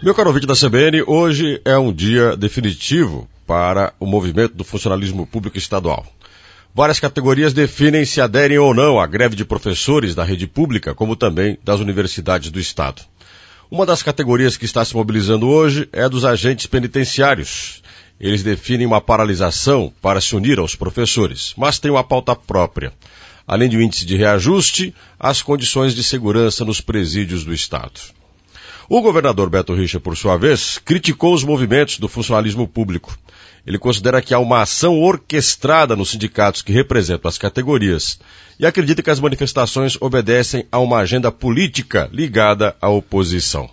Meu caro ouvinte da CBN, hoje é um dia definitivo para o movimento do funcionalismo público estadual. Várias categorias definem se aderem ou não à greve de professores da rede pública, como também das universidades do estado. Uma das categorias que está se mobilizando hoje é a dos agentes penitenciários. Eles definem uma paralisação para se unir aos professores, mas tem uma pauta própria. Além de um índice de reajuste, as condições de segurança nos presídios do estado. O governador Beto Richa, por sua vez, criticou os movimentos do funcionalismo público. Ele considera que há uma ação orquestrada nos sindicatos que representam as categorias e acredita que as manifestações obedecem a uma agenda política ligada à oposição.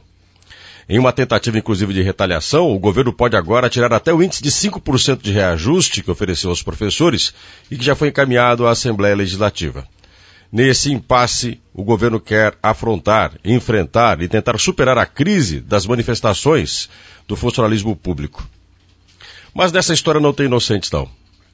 Em uma tentativa, inclusive, de retaliação, o governo pode agora tirar até o índice de 5% de reajuste que ofereceu aos professores e que já foi encaminhado à Assembleia Legislativa. Nesse impasse, o governo quer afrontar, enfrentar e tentar superar a crise das manifestações do funcionalismo público. Mas nessa história não tem inocentes, não.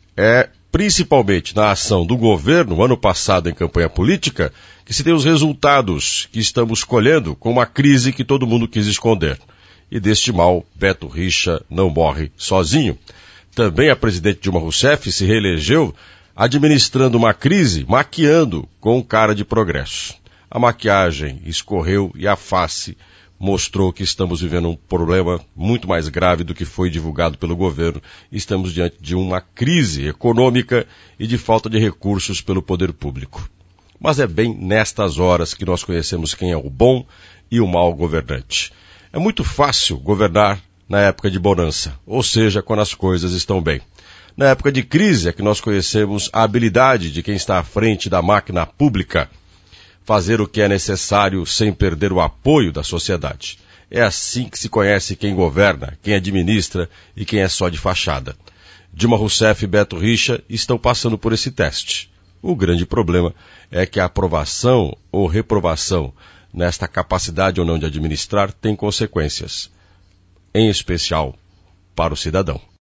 É principalmente na ação do governo, ano passado em campanha política, que se tem os resultados que estamos colhendo com uma crise que todo mundo quis esconder. E deste mal, Beto Richa não morre sozinho. Também a presidente Dilma Rousseff se reelegeu administrando uma crise, maquiando com cara de progresso. A maquiagem escorreu e a face mostrou que estamos vivendo um problema muito mais grave do que foi divulgado pelo governo. Estamos diante de uma crise econômica e de falta de recursos pelo poder público. Mas é bem nestas horas que nós conhecemos quem é o bom e o mau governante. É muito fácil governar na época de bonança, ou seja, quando as coisas estão bem. Na época de crise é que nós conhecemos a habilidade de quem está à frente da máquina pública, fazer o que é necessário sem perder o apoio da sociedade. É assim que se conhece quem governa, quem administra e quem é só de fachada. Dilma Rousseff e Beto Richa estão passando por esse teste. O grande problema é que a aprovação ou reprovação nesta capacidade ou não de administrar tem consequências, em especial para o cidadão.